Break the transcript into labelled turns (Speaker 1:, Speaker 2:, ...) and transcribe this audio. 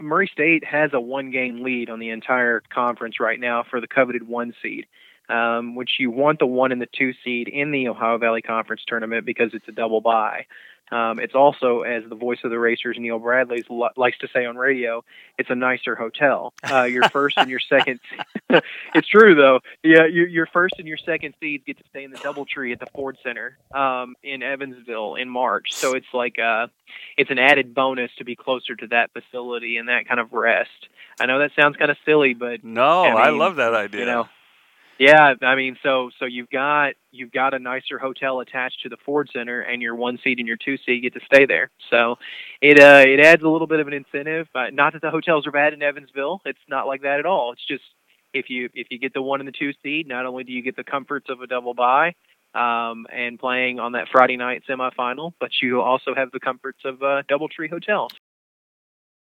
Speaker 1: Murray State has a 1-game lead on the entire conference right now for the coveted 1 seed, which you want the 1 and the 2 seed in the Ohio Valley Conference tournament because it's a double bye. It's also, as the voice of the Racers, Neil Bradley, likes to say on radio, it's a nicer hotel. Your first and your second, it's true though. Yeah, your first and your second seeds get to stay in the DoubleTree at the Ford Center in Evansville in March. So it's like it's an added bonus to be closer to that facility and that kind of rest. I know that sounds kind of silly, but
Speaker 2: no, I love that idea.
Speaker 1: You know, yeah, I mean, so you've got a nicer hotel attached to the Ford Center, and your 1 seed and your 2 seed get to stay there. So it adds a little bit of an incentive. Not that the hotels are bad in Evansville. It's not like that at all. It's just if you get the 1 and the 2 seed, not only do you get the comforts of a double bye and playing on that Friday night semifinal, but you also have the comforts of DoubleTree hotels.